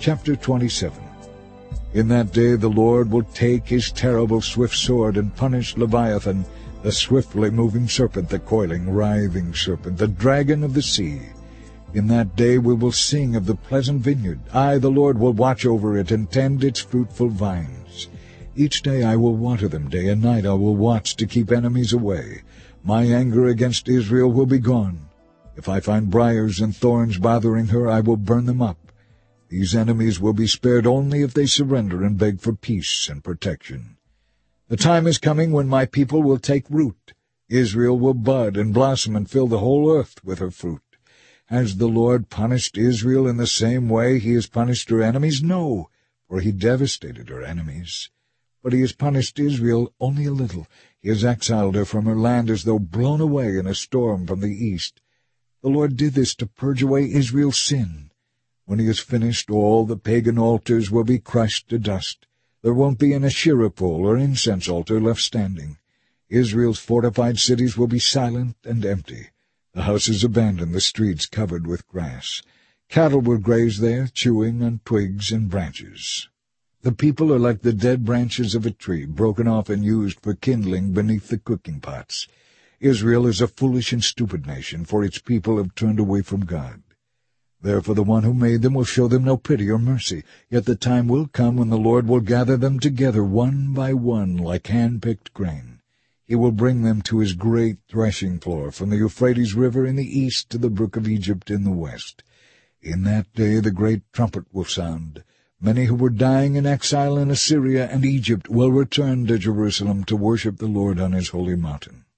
Chapter 27. In that day the Lord will take his terrible swift sword and punish Leviathan, the swiftly moving serpent, the coiling, writhing serpent, the dragon of the sea. In that day we will sing of the pleasant vineyard. I, the Lord, will watch over it and tend its fruitful vines. Each day I will water them, day and night I will watch to keep enemies away. My anger against Israel will be gone. If I find briars and thorns bothering her, I will burn them up. These enemies will be spared only if they surrender and beg for peace and protection. The time is coming when my people will take root. Israel will bud and blossom and fill the whole earth with her fruit. Has the Lord punished Israel in the same way he has punished her enemies? No, for he devastated her enemies. But he has punished Israel only a little. He has exiled her from her land as though blown away in a storm from the east. The Lord did this to purge away Israel's sin. When he is finished, all the pagan altars will be crushed to dust. There won't be an Asherah pole or incense altar left standing. Israel's fortified cities will be silent and empty. The houses abandoned, the streets covered with grass. Cattle will graze there, chewing on twigs and branches. The people are like the dead branches of a tree, broken off and used for kindling beneath the cooking pots. Israel is a foolish and stupid nation, for its people have turned away from God. Therefore the one who made them will show them no pity or mercy. Yet the time will come when the Lord will gather them together one by one like hand-picked grain. He will bring them to his great threshing floor, from the Euphrates River in the east to the brook of Egypt in the west. In that day the great trumpet will sound. Many who were dying in exile in Assyria and Egypt will return to Jerusalem to worship the Lord on his holy mountain.